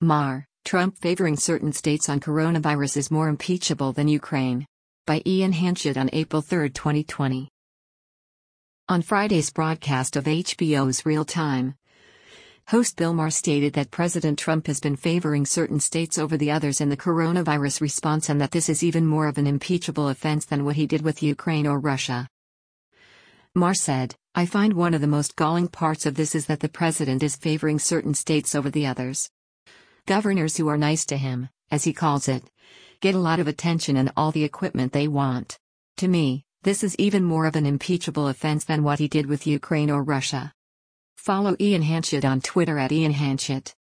Trump favoring certain states on coronavirus is more impeachable than Ukraine. By Ian Hanchett on April 3, 2020. On Friday's broadcast of HBO's Real Time, host Bill Maher stated that President Trump has been favoring certain states over the others in the coronavirus response and that this is even more of an impeachable offense than what he did with Ukraine or Russia. Maher said, "I find one of the most galling parts of this is that the president is favoring certain states over the others. Governors who are nice to him, as he calls it, get a lot of attention and all the equipment they want. To me, this is even more of an impeachable offense than what he did with Ukraine or Russia." Follow Ian Hanchett on Twitter @IanHanchett.